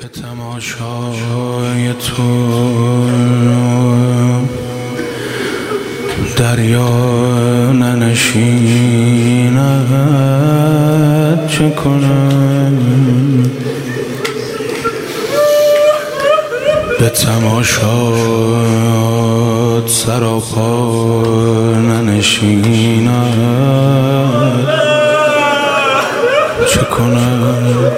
به تماشای تو دریا ننشیند چه کنم؟ به تماشات سراپا ننشیند چه کند؟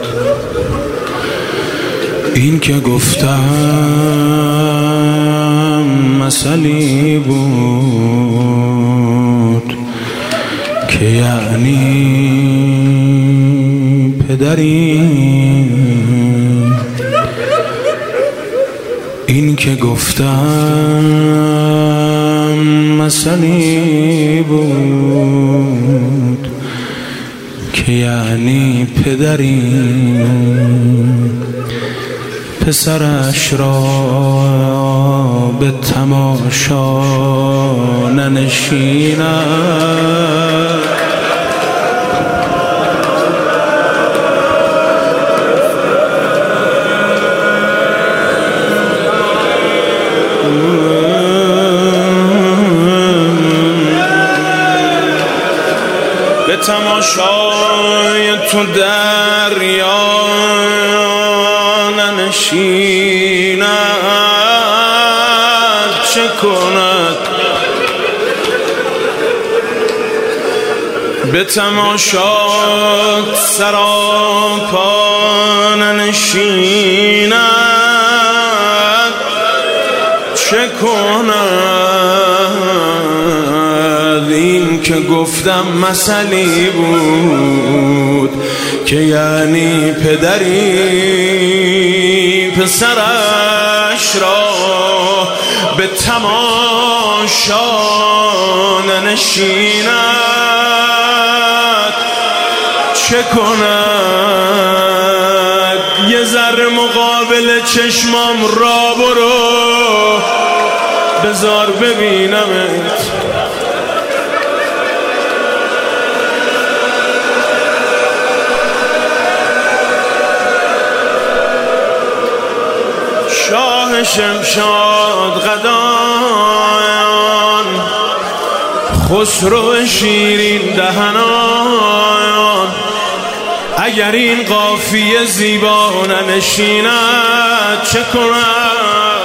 این که گفتم مثلی بود که یعنی پدری، این که گفتم مثلی بود که یعنی پدری، پسرش را به تماشا ننشیند به تماشای تو دریا ننشیند چه کند؟ به تماشات سراپا ننشیند چه کند؟ این که گفتم مثلی بود که یعنی پدری، پسرش را به تماشا ننشیند چه کند؟ یه ذره مقابل چشمام را برو بذار ببینمت، شاه شمشاد قدان، خسرو شیرین دهنان، اگر این قافیه زیبا ننشیند چه کند؟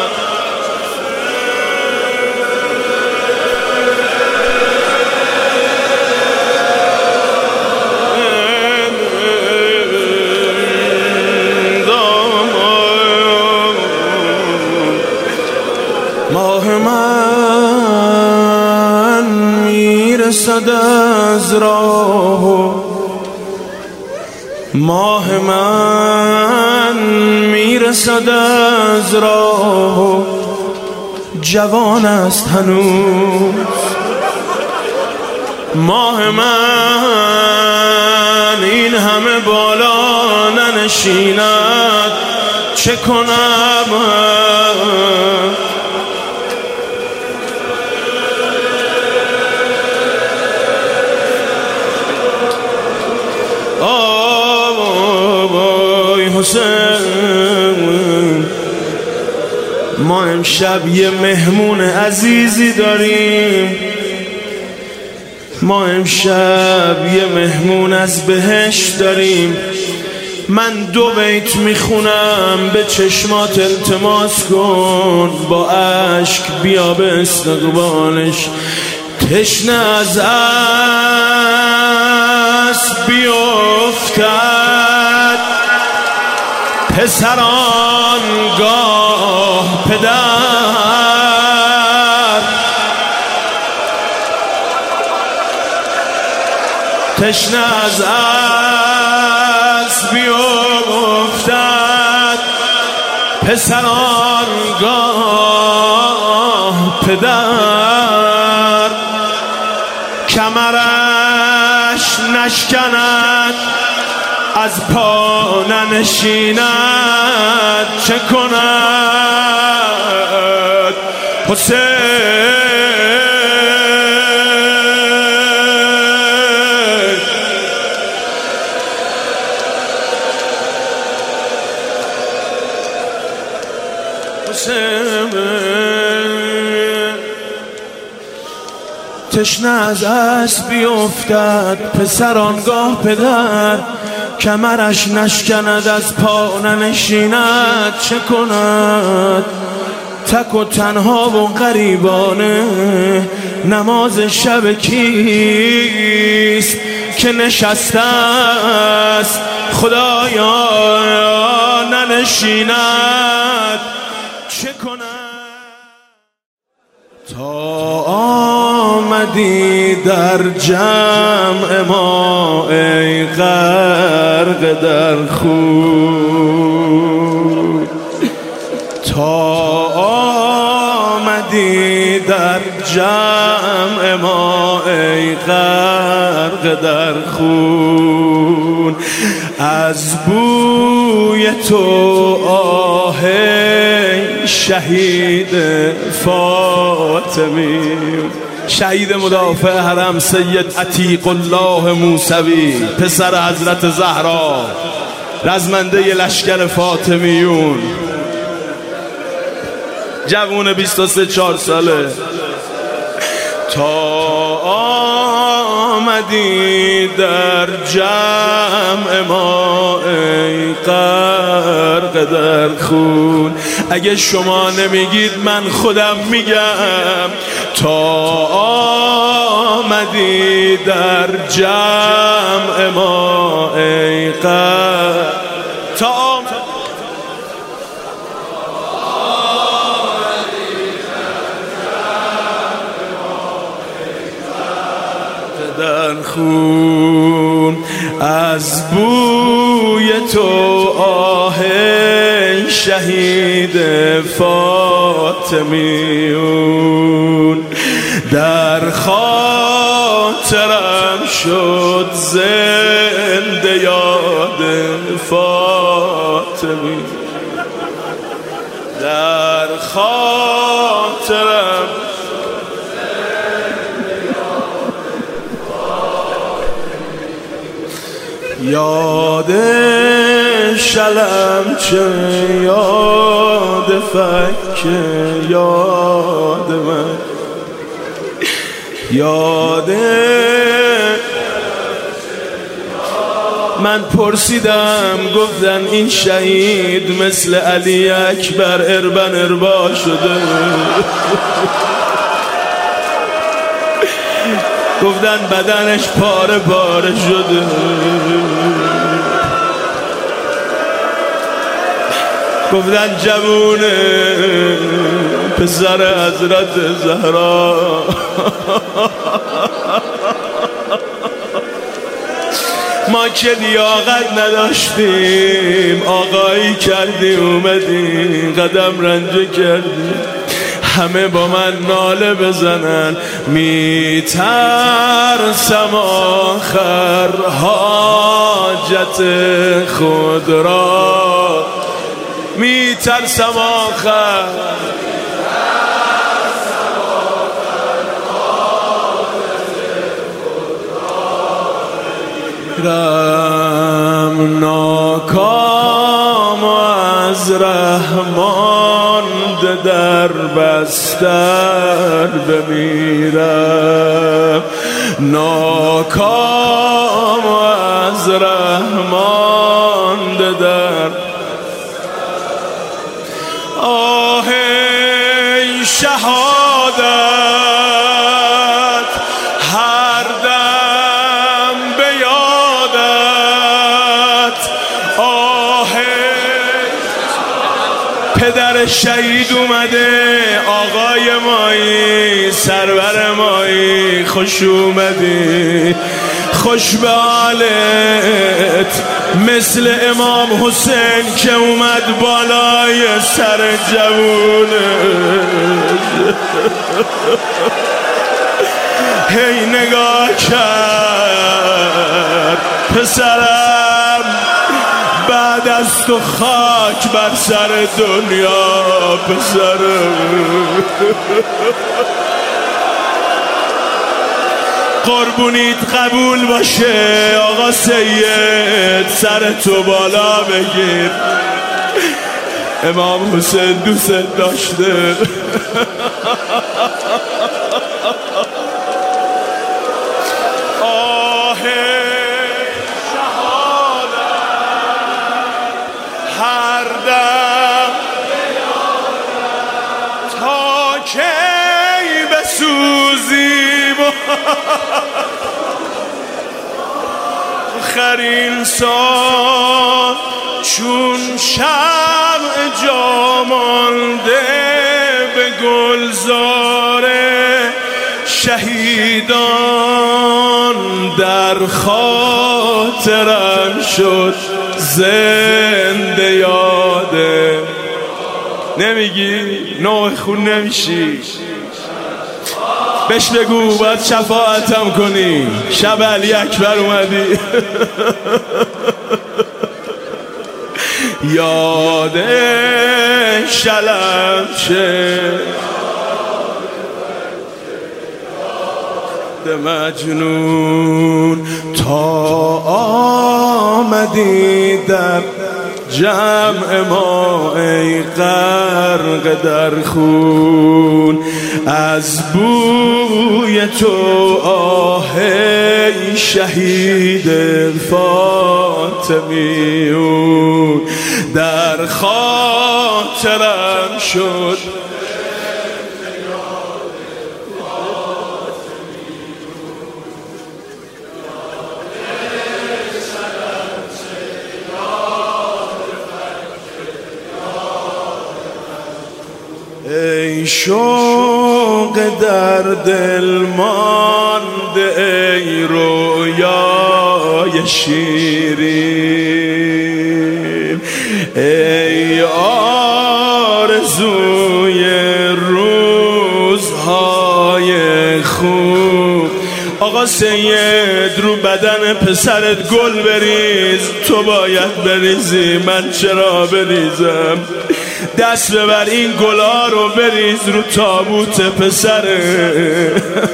ماه من میرسد از راه، ماه من میرسد از راه، جوان است هنوز ماه من، این همه بالا ننشیند چه کنم؟ حسین، ما امشب یه مهمون عزیزی داریم، ما امشب یه مهمون از بهشت داریم. من 2 بیت میخونم، به چشمات التماس کن، با اشک بیا به استقبالش. تشنه از اسب بیفتد پسران گاه پدر، تشنه از اسب بیفتد پسران گاه پدر، کمرش نشکند از پا ننشیند چه کند؟ حسین حسین تشنه از اسب بیفتد پسر آنگاه پدر کمرش نشکند از پا ننشیند چه کند تک و تنها و غریبانه نماز شب کیست که نشسته است خدایا ننشیند چه کند تا آمدی در جمع ما ای غرق در خون تا آمدی در جمع ما ای غرق در خون از بوی تو آه شهید فاطمی شهید مدافع حرم سید عتیق الله موسوی پسر حضرت زهرا رزمنده لشکر فاطمیون جوون 23-4 ساله تا آمدی در جمع ما ای غرق در خون اگه شما نمیگید من خودم میگم تا آمدی در جمع ما ای غرق تا در خون از بوی تو آه شهید فاطمیون در خاطرم شد زنده یاد فاطمی در خاطرم یاد شلم چه یاد فک یاد من یاد من پرسیدم گفتن این شهید مثل علی اکبر اربن اربا شده گفتن بدنش پاره پاره شده گفتن جوونه پسر حضرت زهرا ما که لیاقت نداشتیم آقایی کردی اومدی قدم رنجه کردی همه با من ناله بزنن میترسم آخر حاجت خود را میترسم آخر رم ناکام از رحمان در بستر بمیرم ناکام از رحمان در آه ای شهادت هر دم به یادت آه پدر شهید اومده آقای مایی سرور مایی خوش اومدی خوش به حالت مثل امام حسین که اومد بالای سر جوونه هی نگاه کرد پسرم بعد از تو خاک بر سر دنیا پسرم قربونیت قبول باشه آقا سید سر تو بالا بگیر امام حسین دوست داشته. آه شهادت هر دم تا کی بسوزیم آخرین سال چون شمع جا مانده به گلزار شهیدان در خاطرم شد زنده یاده. نمیگی؟ نوع خون نمیشی؟ بهش بگو باید شفاعتم کنی. شب علی اکبر اومدی. یادش شلم شه مجنون تا آمدی در جمع ما ای غرق در خون. از بوی تو آه ای شهید فاطمیون در خاطرم شد. ای شوق در دل مانده ای رویای شیرین، ای آرزوی روزهای خوب. آقا سید رو بدن پسرت گل بریز، تو باید بریزی، من چرا بریزم؟ دست ببر این گلا رو بریز رو تابوت پسره.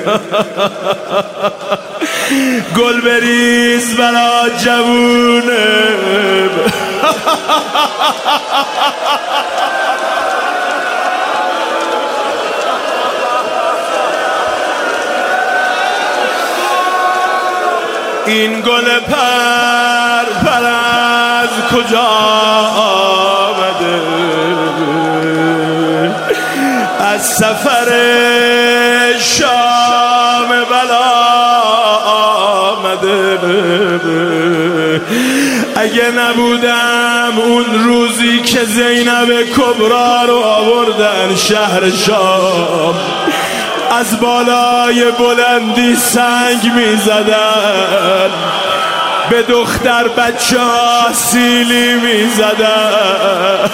گل بریز برا جوونه. این گل پر پر از کجا آمده؟ از سفر شام بلا آمده. اگه نبودم اون روزی که زینب کبرا رو آوردن شهر شام، از بالای بلندی سنگ می زدن، به دختر بچه ها سیلی می زدن.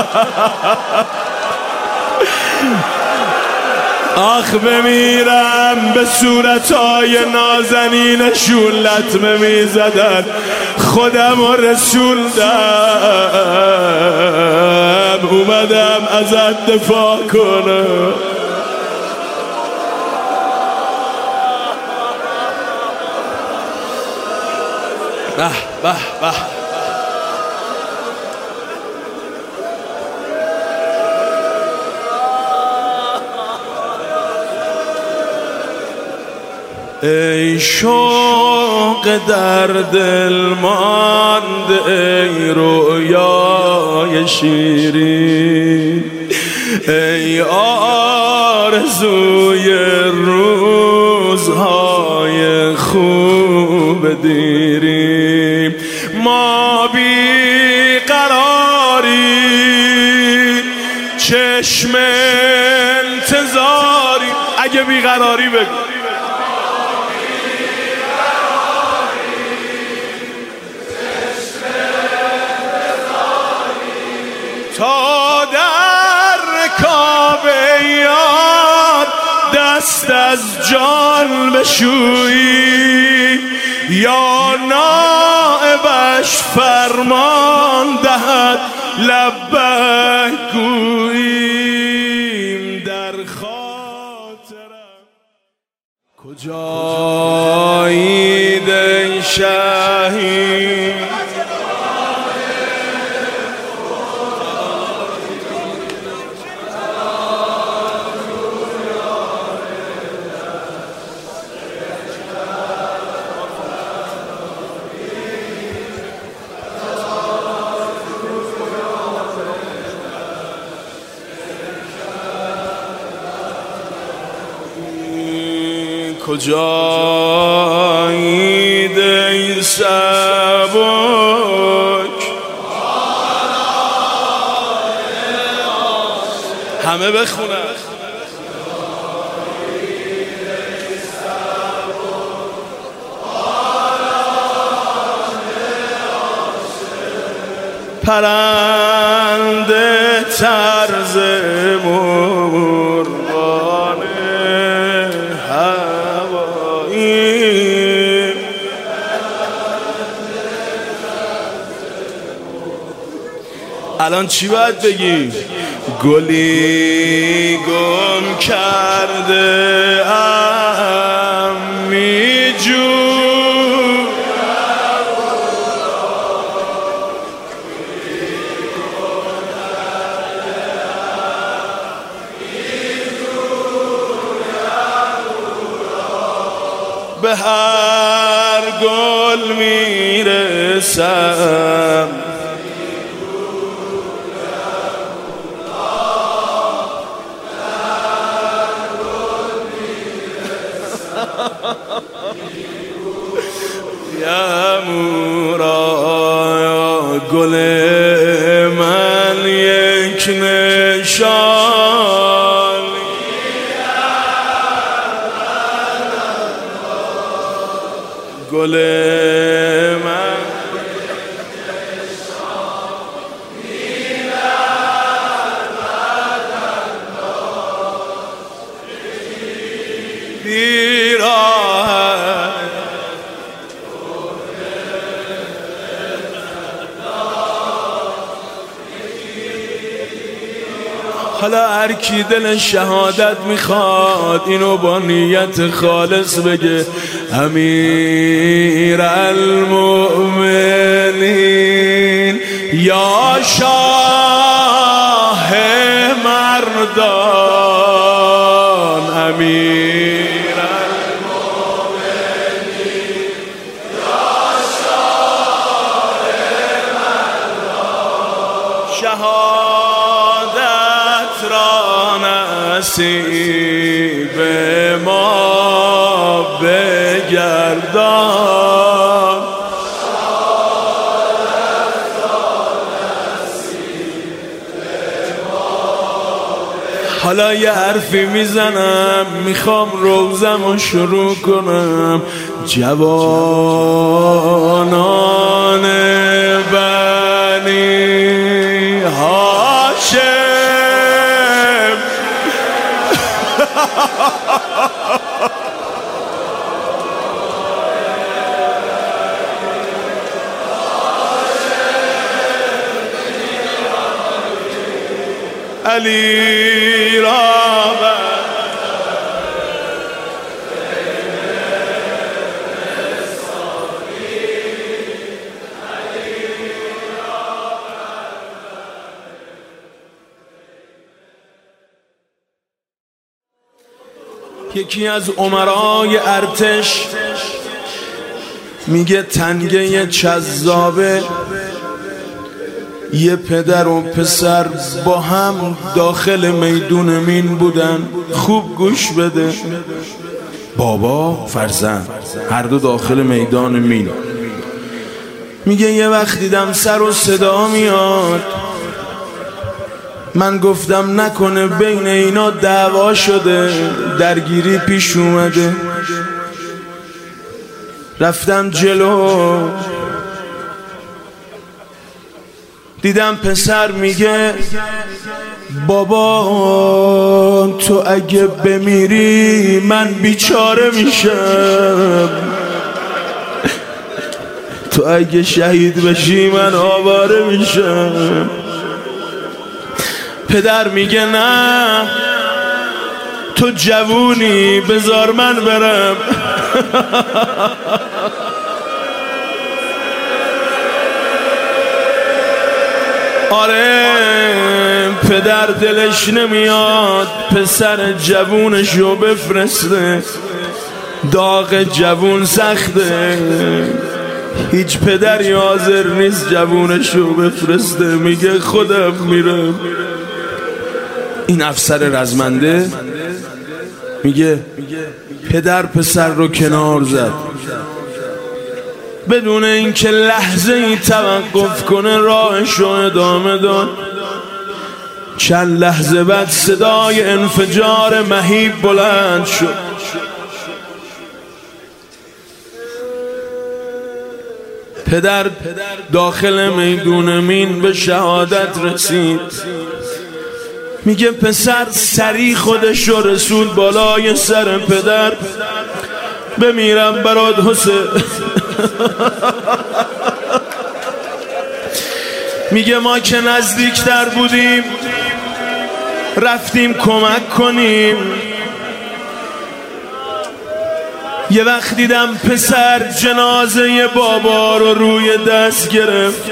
آخ بمیرم به صورتهای نازنینشون لطمه می زدن، خودم و رسوندم، اومدم ازت دفاع کنم. به به به. ای شوق در دل مانده ای رویای شیرین، ای آرزوی روزهای خوب دیریم. ما بی قراری چشم انتظاری. اگه بی قراری بگو. تا در رکاب یاد دست از جان بشویی، یا نائبش فرمان دهد لبک گوییم. در خاطرم کجایید ای شهید، کجایید ای سبک؟ همه بخونن. پرنده طرز مرغان هوایی، الان چی باید بگی؟ گلی گم کرده ام میجو به هر گل میرسم، یمورا گل من یک نشان، گل من حالا هر کی دل شهادت میخواد اینو با نیت خالص بگه: امیر المؤمنین یا شاه مردان، امیر المؤمنین یا شاه مردان، شهادت را نصیب ما بگردان، حالا یه حرفی میزنم میخوام روزمو شروع کنم. جوانان بنی هاشم علی را یکی از امرای ارتش میگه تنگه چذابه، یه پدر و پسر با هم داخل میدون مین بودن. خوب گوش بده، بابا فرزند هر دو داخل میدان مین. میگه یه وقت دیدم سر و صدا میاد، من گفتم نکنه بین اینا دعوا شده، درگیری پیش اومده. رفتم جلو، دیدم پسر میگه بابا تو اگه بمیری من بیچاره میشم، تو اگه شهید بشی من آواره میشم. پدر میگه نه تو جوونی بذار من برم. آره پدر دلش نمیاد پسر جوونشو بفرسته، داغ جوون سخته، هیچ پدری حاضر نیست جوونشو بفرسته. میگه خودم میرم. این افسر رزمنده میگه پدر پسر رو کنار زد بدون اینکه لحظه ای توقف کنه، راهش رو ادامه داد. چند لحظه بعد صدای انفجار مهیب بلند شد. پدر داخل میدون مین به شهادت رسید. میگه پسر سریع خودش رو رسود بالای سر پدر. بمیرم برات حسین. میگه ما که نزدیکتر بودیم رفتیم کمک کنیم. یه وقت دیدم پسر جنازه بابا رو روی دست گرفت،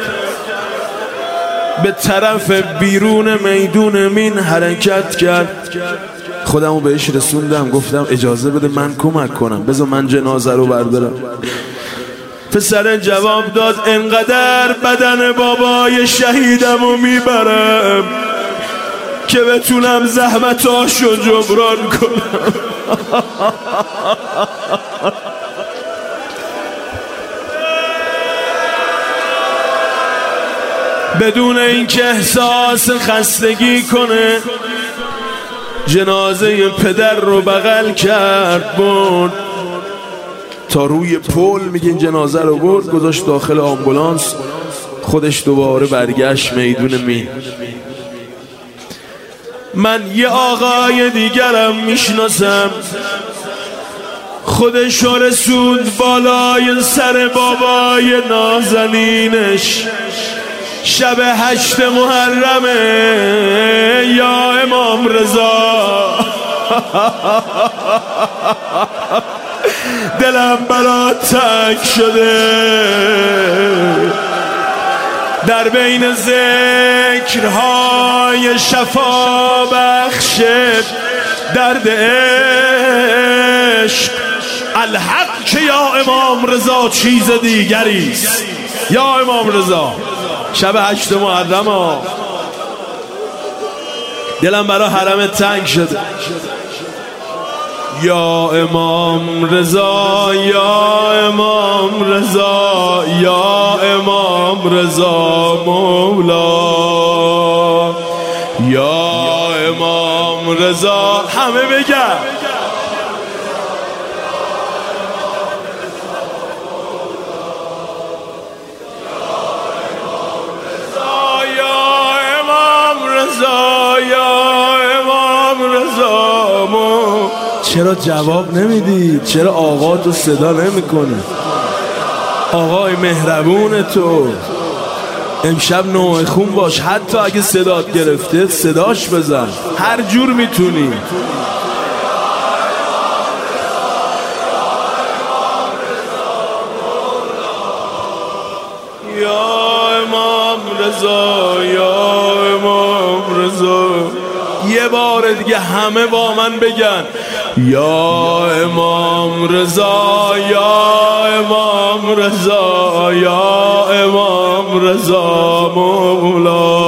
به طرف بیرون میدون مین حرکت کرد. خودمو بهش رسوندم، گفتم اجازه بده من کمک کنم، بذار من جنازه رو بردارم. پسر جواب داد انقدر بدن بابای شهیدمو میبرم که بتونم زحمتاشو جبران کنم. بدون اینکه احساس خستگی کنه جنازه پدر رو بغل کرد، برد تا روی پل. میگه این جنازه رو برد گذاشت داخل آمبولانس، خودش دوباره برگشت میدون مین. من یه آقای دیگرم میشناسم، خودش رسود بالای سر بابای نازنینش. شب 8 محرمه یا امام رضا، دلم برات تنگ شده. در بین ذکرهای شفا بخش درد عشق، الحق که یا امام رضا چیز دیگریست. یا امام رضا شب 8 محرم ها، دلم برای حرم تنگ شده. یا امام رضا، یا امام رضا، یا امام رضا مولا، یا امام رضا. همه بگن چرا جواب نمیدی؟ چرا آقا تو صدا نمیکنه؟ آقای مهربون تو امشب نوع خون باش، حتی اگه صدات گرفته صداش بزن، هر جور میتونی. یا امام رضا، یا امام رضا. یه بار دیگه همه با من بگن یا امام رضا، یا امام رضا، یا امام رضا مولا،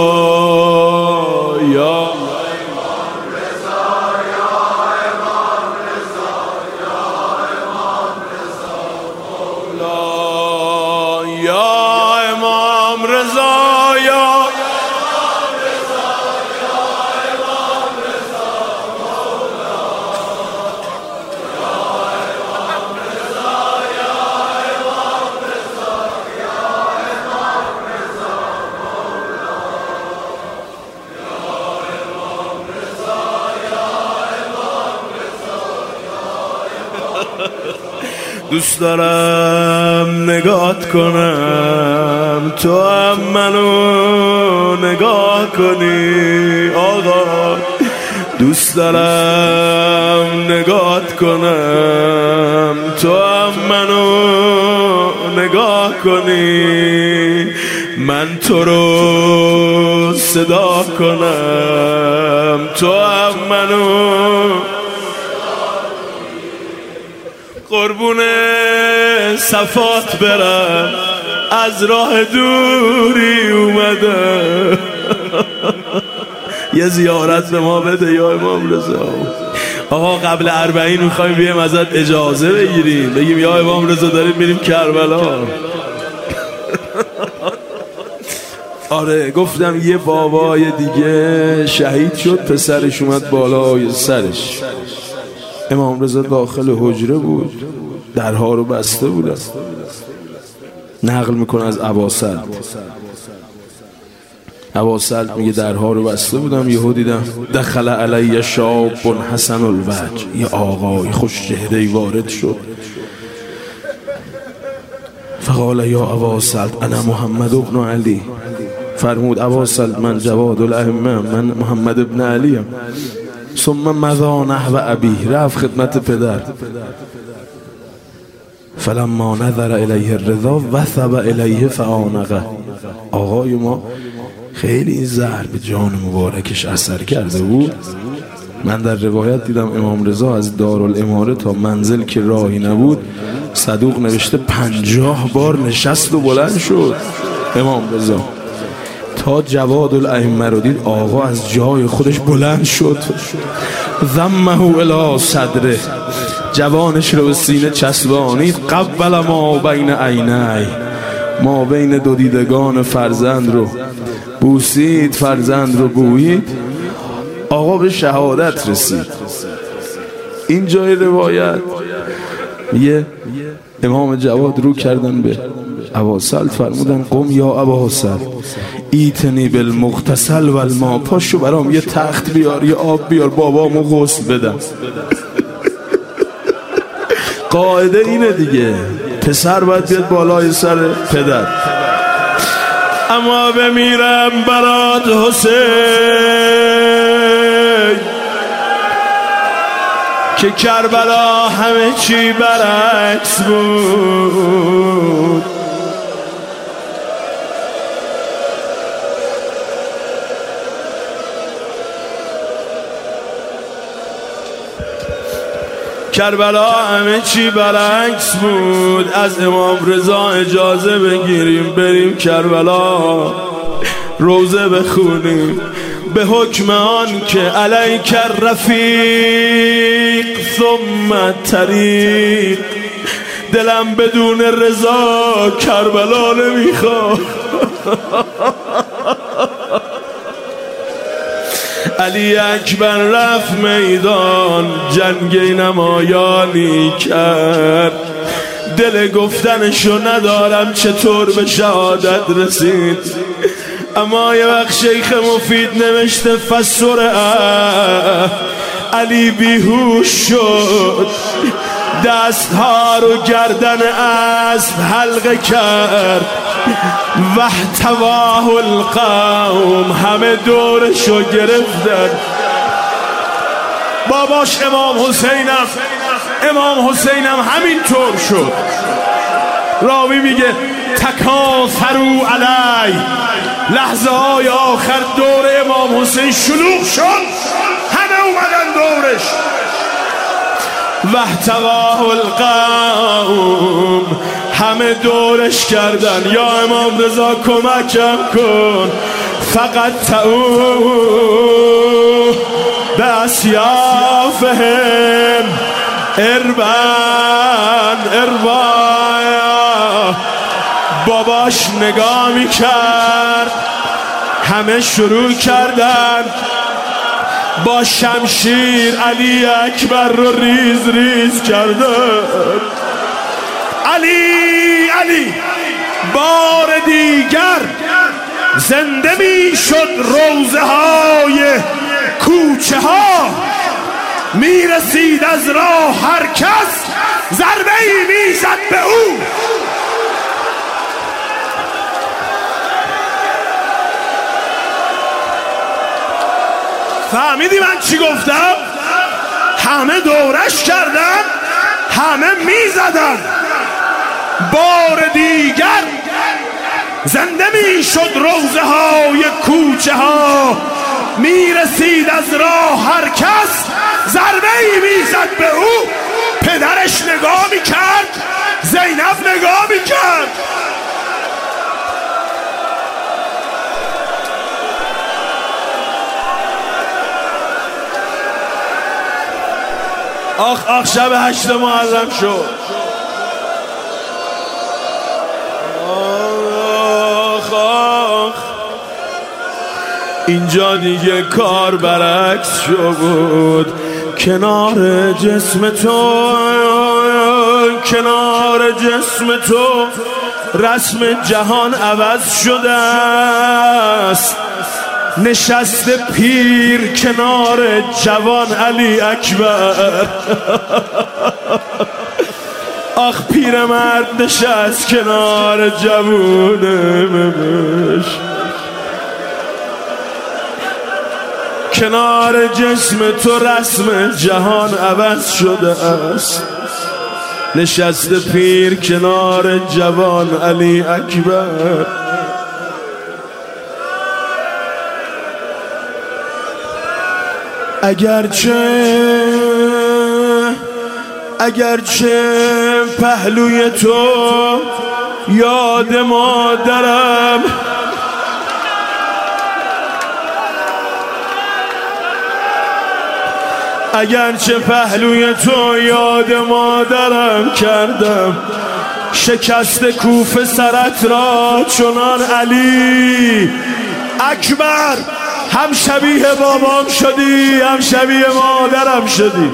یا امام رضا، یا امام رضا، یا امام رضا مولا، یا امام رضا، یا دوست دارم نگات کنم، تو هم منو نگاه کنی آقا. دوست دارم نگات کنم، تو هم منو نگاه کنی. من تو رو صدا کنم، تو هم منو قربون صفات برم، از راه دوری اومده. یه زیارت به ما بده یا امام رضا. آقا قبل 40 میخوایم بیایم ازت اجازه بگیریم، بگیم یا امام رضا داریم میریم کربلا. آره گفتم یه بابای دیگه شهید شد، پسرش اومد بالای سرش. امام رضا داخل حجره بود، درها رو بسته بودن. نقل میکنه از اباسلط. اباسلط میگه درها رو بسته بودم، یهو دیدم دخل علی شاب حسن الوجه، یه آقای خوش چهره وارد شد. فقال یا اباسلط انا محمد ابن علی. فرمود اباسلط من جواد الائمه، من محمد ابن علیم. ثم مضى نحو ابیه، رفت خدمت پدر. فلما نظر الیه الرضا وثب الیه فآنقه. آقای ما خیلی این زهر به جان مبارکش اثر کرده بود. من در روایت دیدم امام رضا از دارالاماره تا منزل که راهی نبود، صدوق نوشته 50 بار نشست و بلند شد امام رضا. تا جواد الائمه رو دید آقا از جای خودش بلند شد، ضمه الی صدره، جوانش رو به سینه چسبانید. قبل ما بین عینی، ما بین دو دیدگان فرزند رو بوسید، فرزند رو بویید. آقا به شهادت رسید. این جای روایت یه امام جواد رو کردن به اباسلط، فرمودن قم یا اباسلط ایتنی بالمغتسل و الماء، پاشو برام یه تخت بیار، یه آب بیار، بابامو غسل بدم. قاعده اینه دیگه، پسر باید بیاد بالای سر پدر. اما بمیرم برات حسین که کربلا همه چی برعکس بود. کربلا همه چی برعکس بود. از امام رضا اجازه بگیریم بریم کربلا، روزه بخونیم به حکم آن که علیک الرفیق ثم طریق. دلم بدون رضا کربلا نمیخواد. علی اکبر رفت میدان، جنگ نمایانی کرد. دل گفتنشو ندارم چطور به شهادت رسید. اما یه وقت شیخ مفید نوشته فسرعه، علی بیهوش شد، دستها رو گردن اسب حلقه کرد. واحتواه القوم، همه دورشو گرفتن. باباش امام حسینم همینطور شد. راوی میگه تکاثروا علی، لحظه های آخر دور امام حسین شلوغ شد، همه اومدن دورش. واحتواه القوم، همه دورش کردن. یا امام رضا کمکم کن، فقط تعو به اسیافهم اربان. باباش نگاه میکرد، همه شروع کردن با شمشیر علی اکبر رو ریز ریز کردن. علی بار دیگر زنده می شد، روزه های کوچه ها می رسید از راه، هر کس ضربه ای می زد به او. فهمیدی من چی گفتم؟ همه دورش کردن، همه می زدن. بار دیگر زنده می شد، روزه های کوچه ها می رسید از راه، هر کس ضربه ای می زد به او. پدرش نگاه می کرد، زینب نگاه می کرد. آخ آخ شب 8 محرم شد. آخ آخ اینجا دیگه کار برعکس شد. کنار جسم تو، کنار جسم تو رسم جهان عوض شده است. نشسته پیر کنار جوان علی اکبر. آخ پیرمرد نشست کنار جوونش. کنار جسم تو رسم جهان عوض شده است. نشسته پیر کنار جوان علی اکبر. اگرچه پهلوی تو یاد مادرم، اگرچه پهلوی تو یاد مادرم کردم، شکست کوفه سرت را چنان علی اکبر. هم شبیه بابام شدی هم شبیه مادرم شدی.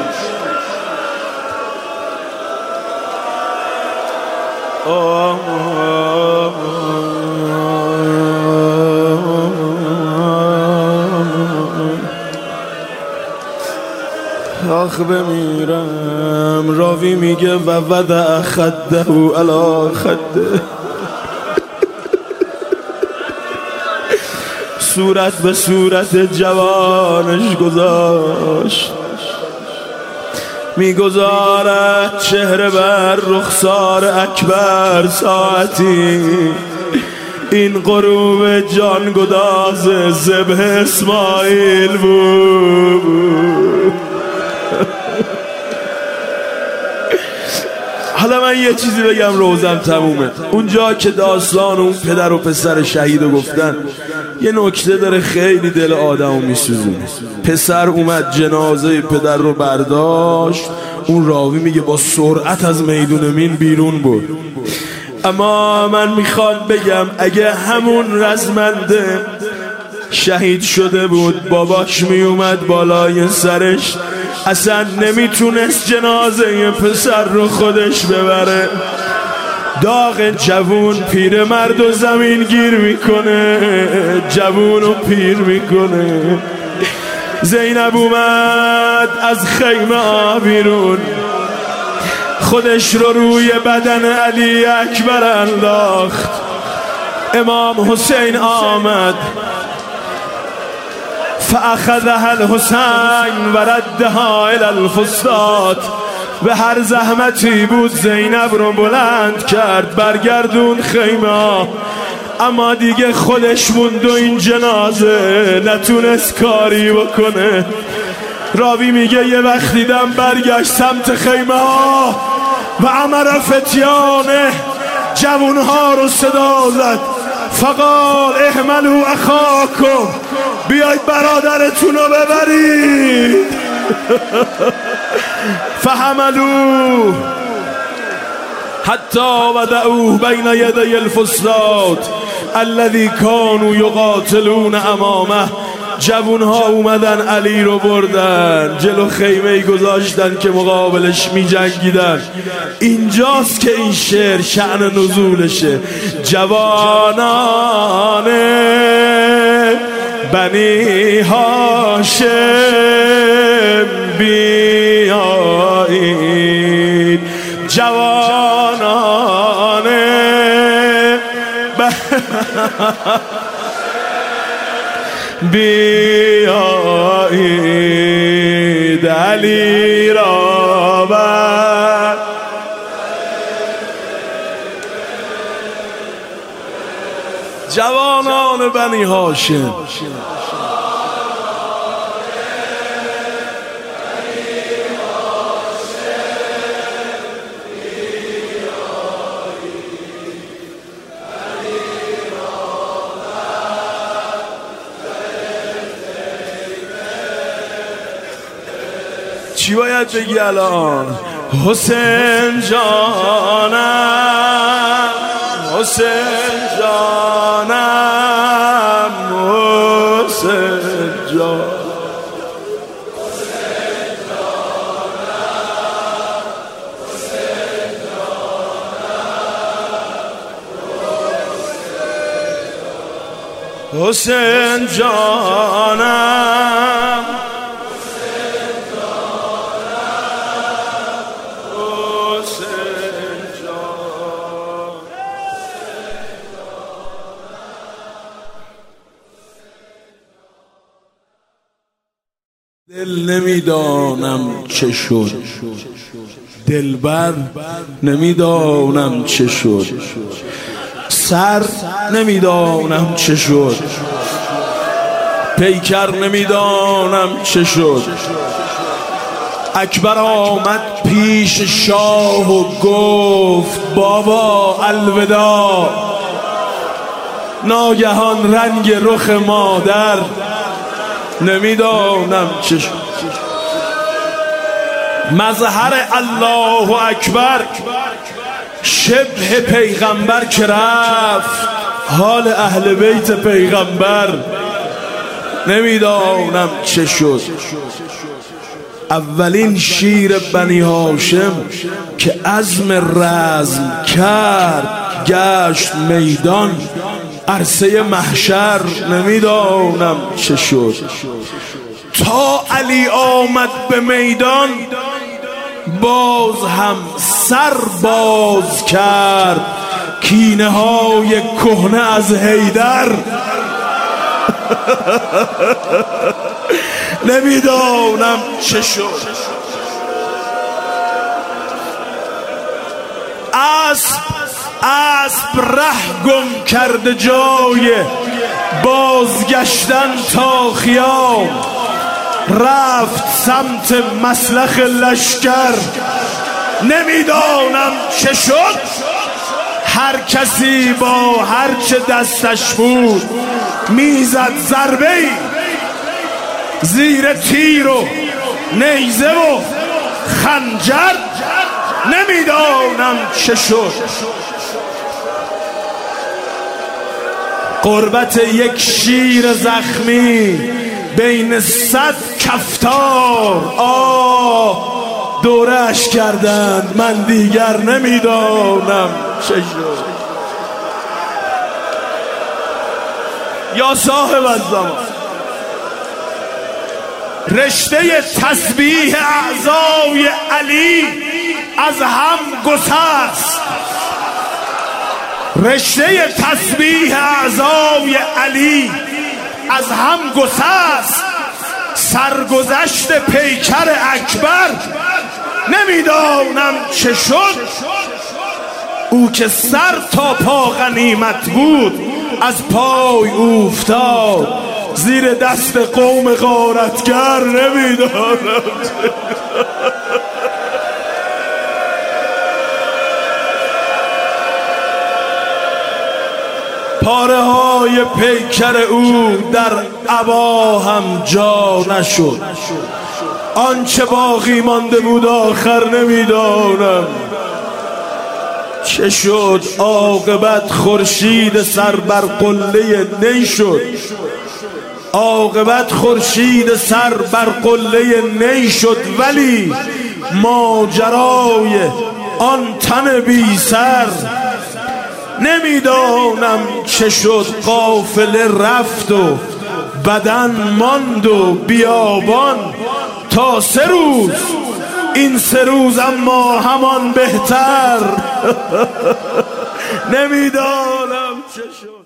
آخ بمیرم. راوی میگه و وضع خده علی خده. صورت به صورت جوانش گذاشت. میگذارد چهره بر رخسار اکبر ساعتی. این غروب جان گداز ذبح اسماعیل بود. حالا من یه چیزی بگم روزم تمومه. اونجا که داستان اون پدر و پسر شهیدو گفتن یه نکته داره خیلی دل آدمو میسوزونه. پسر اومد جنازه پدر رو برداشت، اون راوی میگه با سرعت از میدون مین بیرون بود. اما من میخوام بگم اگه همون رزمنده شهید شده بود باباش میومد بالای سرش، اصلا نمیتونست جنازه پسر رو خودش ببره. داغ جوون پیر مرد و زمین گیر میکنه، جوون و پیر میکنه. زینب اومد از خیمه بیرون، خودش رو روی بدن علی اکبر انداخت. امام حسین آمد فاخذها الحسین و ردها الی الفسطاط. به هر زحمتی بود زینب رو بلند کرد، برگردون خیمه. اما دیگه خودش موند و این جنازه نتونست کاری بکنه. راوی میگه یه وقت دیدم برگشت سمت خیمه ها و امر فتیانه جوونها رو صدا زد. فقال احملوا اخاکم، بیاید برادرتون رو ببرید. فحملوه حتی ودعوه بین یدی الفسطاط الذی کانوا یقاتلون امامه. جوونها اومدن علی رو بردن جلو خیمه گذاشتن که مقابلش می جنگیدن. اینجاست که این شعر شأن نزولشه. جوانان بنی هاشم بیایید، جوانان بیایید علی را بر. جوانان بنی هاشم چی باید بگی الان؟ حسین جانم، حسین جانم، حسین جانم، حسین جانم، حسین جانم. دل نمیدانم چه شد، دلبر نمیدانم چه شد، سر نمیدانم چه شد، پیکر نمیدانم چه شد. اکبر آمد پیش شاه و گفت بابا الوداع. ناگهان رنگ رخ مادر نمیدانم چه شد. مظهر الله اکبر شبه پیغمبر که رفت، حال اهل بیت پیغمبر نمیدانم چه شد. اولین شیر بنی هاشم که عزم رزم کرد، گشت میدان عرصه محشر نمیدانم چه شد. تا علی آمد به میدان باز هم سر باز کرد، کینه های کهنه از حیدر نمیدانم چه شد. اسب ره گم کرده جای بازگشتن تا خیام، رفت سمت مسلخ لشکر نمیدانم چه شد. هر کسی با هر چه دستش بود میزد ضربه‌ای زیر تیر و نیزه و خنجر نمیدانم چه شد. قربت یک شیر زخمی بین 100 کفتار، دورش کردند من دیگر نمیدانم چه شد. یا صاحب الزمان، رشته تسبیح اعضای علی از هم گسست. رشته تسبیح اعضای علی از هم گسست. سرگذشت پیکر اکبر نمیدانم چه شد. او که سر تا پا غنیمت بود از پای افتاد، زیر دست قوم غارتگر نمیدانم. پاره های پیکر او در عبا هم جا نشد. آنچه باقی مانده بود آخر نمیدانم چه شد. عاقبت خورشید سر بر قله نی شد. عاقبت خورشید سر بر قله نی شد، ولی ماجرای آن تن بی سر نمیدانم چه شد. قافله رفت و بدن ماند و بیابان تا 3 روز. این 3 روز اما همان بهتر نمیدانم چه شد.